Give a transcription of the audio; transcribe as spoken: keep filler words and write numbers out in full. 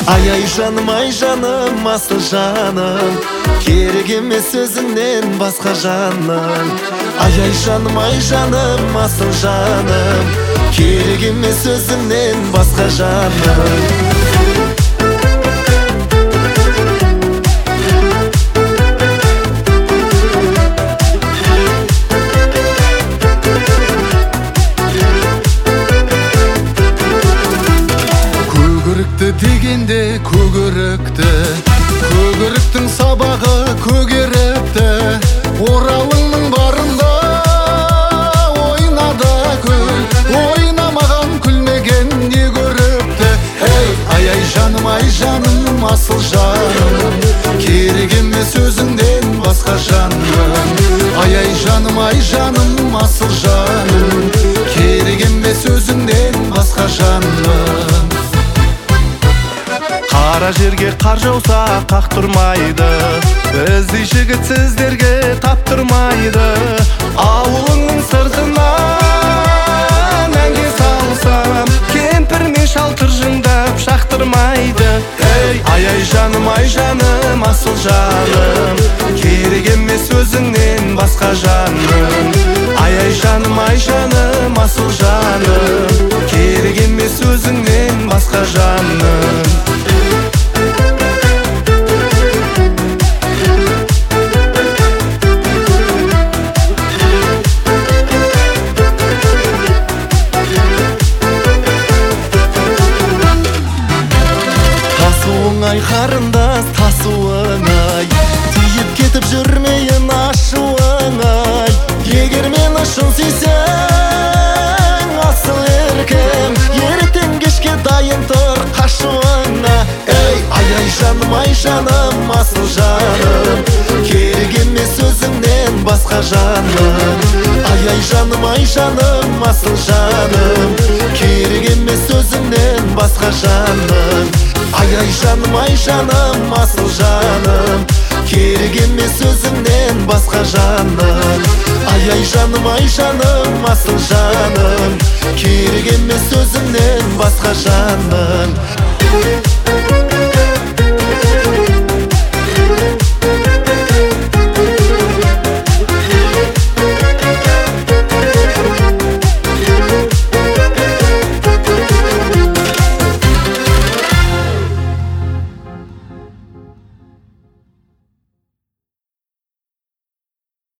Ай-ай жаным, ай жаным, асыл жаным, керек емес өзіңнен басқа жаным. Ай-ай жаным, ай жаным, асыл жаным, керек емес өзіңнен басқа жаным. Дегенде көгерікті, көгеріктің сабағы көгеріпті. Оралыңның барында ойнады күл, ойнамаған күлмеген не көріпті. Эй, ай-ай жаным, ай жаным, асыл жаным, керек емес өзіңден басқа жаным. Ай-ай жаным, ай жаным, асыл жаным, керек емес өзіңден басқа жаным. Қара жерге қар жауса қақтырмайды, іздей жігіт сіздерге таптырмайды. Ауылыңның сыртынан әнге салсам, кемпір мен шал тыржыңдап шақтырмайды. Ей, ай-ай жаным, ай жаным, асыл жаным, керек емес өзіңнен басқа жаным. Ай-ай жаным, ай жаным, асыл жаным, керек емес өзіңнен басқа жаным. Ай қарындас тасуың ай, тиіп кетіп жүрмейін ашуың ай. Егер мені шын сүйсең асыл еркем, ертең кешке дайын тұр қашуыңа. Ей, ай-ай жаным, ай жаным, асыл жаным, керек емес өзіңнен басқа жаным. Ай-ай жаным, ай жаным, асыл жаным, керек емес өзіңнен басқа жаным. Ай-ай жаным, ай жаным, асыл жаным, керек емес өзіңнен басқа жаным. Ай-ай жаным, ай жаным, асыл жаным, керек емес өзіңнен басқа жаным.